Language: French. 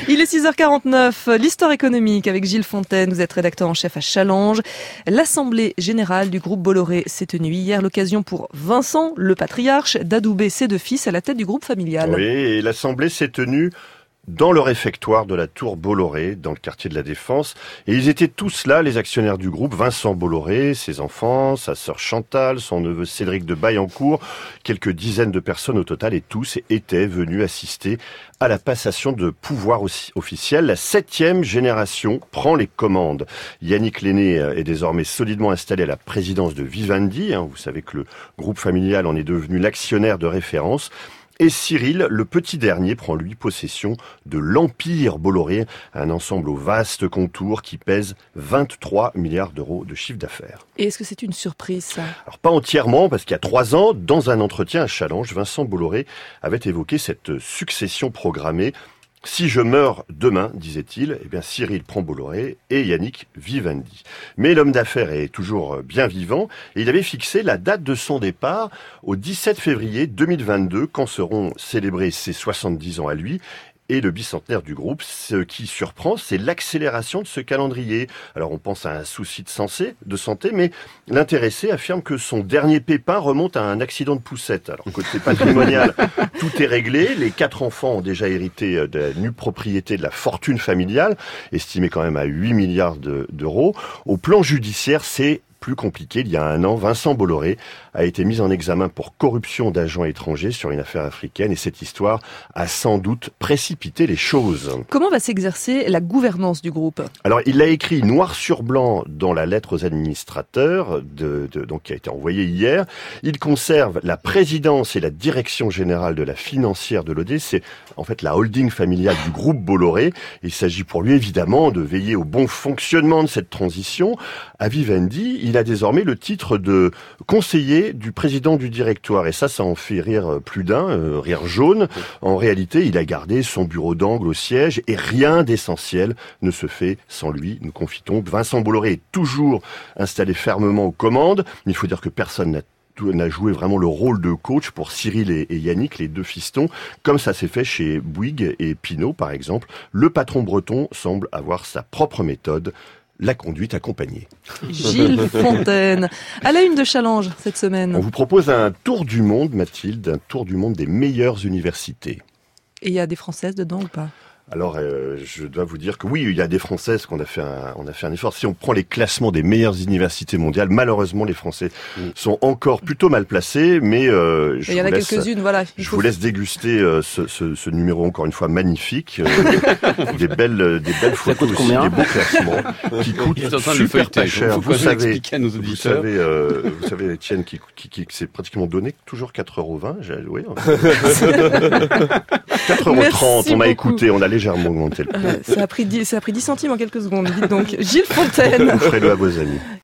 Il est 6h49, l'histoire économique avec Gilles Fontaine. Vous êtes rédacteur en chef à Challenge. L'Assemblée générale du groupe Bolloré s'est tenue hier. L'occasion pour Vincent, le patriarche, d'adouber ses deux fils à la tête du groupe familial. Oui, et l'Assemblée s'est tenue dans le réfectoire de la Tour Bolloré, dans le quartier de la Défense. Et ils étaient tous là, les actionnaires du groupe. Vincent Bolloré, ses enfants, sa sœur Chantal, son neveu Cédric de Baillancourt, quelques dizaines de personnes au total, et tous étaient venus assister à la passation de pouvoir officiel. La 7e génération prend les commandes. Yannick l'aîné est désormais solidement installé à la présidence de Vivendi. Vous savez que le groupe familial en est devenu l'actionnaire de référence. Et Cyril, le petit dernier, prend lui possession de l'Empire Bolloré, un ensemble aux vastes contours qui pèse 23 milliards d'euros de chiffre d'affaires. Et est-ce que c'est une surprise, ça ? Alors pas entièrement, parce qu'il y a 3 ans, dans un entretien à Challenge, Vincent Bolloré avait évoqué cette succession programmée. Si je meurs demain, disait-il, eh bien Cyril prend Bolloré et Yannick Vivendi. Mais l'homme d'affaires est toujours bien vivant et il avait fixé la date de son départ au 17 février 2022, quand seront célébrés ses 70 ans à lui et le bicentenaire du groupe. Ce qui surprend, c'est l'accélération de ce calendrier. Alors on pense à un souci de santé, mais l'intéressé affirme que son dernier pépin remonte à un accident de poussette. Alors côté patrimonial, tout est réglé. Les 4 enfants ont déjà hérité de la nue propriété de la fortune familiale, estimée quand même à 8 milliards d'euros. Au plan judiciaire, c'est plus compliqué. Il y a 1 an, Vincent Bolloré a été mis en examen pour corruption d'agents étrangers sur une affaire africaine et cette histoire a sans doute précipité les choses. Comment va s'exercer la gouvernance du groupe ? Alors, il l'a écrit noir sur blanc dans la lettre aux administrateurs donc qui a été envoyée hier. Il conserve la présidence et la direction générale de la financière de l'OD. C'est en fait la holding familiale du groupe Bolloré. Il s'agit pour lui évidemment de veiller au bon fonctionnement de cette transition. À Vivendi, il a désormais le titre de conseiller du président du directoire. Et ça en fait rire plus d'un, rire jaune. En réalité, il a gardé son bureau d'angle au siège et rien d'essentiel ne se fait sans lui, nous confie-t-on. Vincent Bolloré est toujours installé fermement aux commandes. Il faut dire que personne n'a joué vraiment le rôle de coach pour Cyril et Yannick, les 2 fistons, comme ça s'est fait chez Bouygues et Pinault, par exemple. Le patron breton semble avoir sa propre méthode. La conduite accompagnée. Gilles Fontaine, à la une de Challenge cette semaine. On vous propose un tour du monde, Mathilde, un tour du monde des meilleures universités. Et il y a des Françaises dedans ou pas ? Alors, je dois vous dire que oui, il y a des Françaises on a fait un effort. Si on prend les classements des meilleures universités mondiales, malheureusement, les Français sont encore plutôt mal placés, mais il y en a quelques-unes, voilà. Je vous laisse déguster ce numéro encore une fois magnifique, des belles photos aussi, des beaux classements qui coûtent super pas cher. Vous savez, à nos auditeurs. Vous savez, Étienne, qui s'est pratiquement donné toujours 4,20 €. J'ai joué. 4,30 €. On m'a écouté, on a légèrement augmenté le prix. Ça a pris 10 centimes en quelques secondes, dites donc. Gilles Fontaine. Offrez-le à vos amis.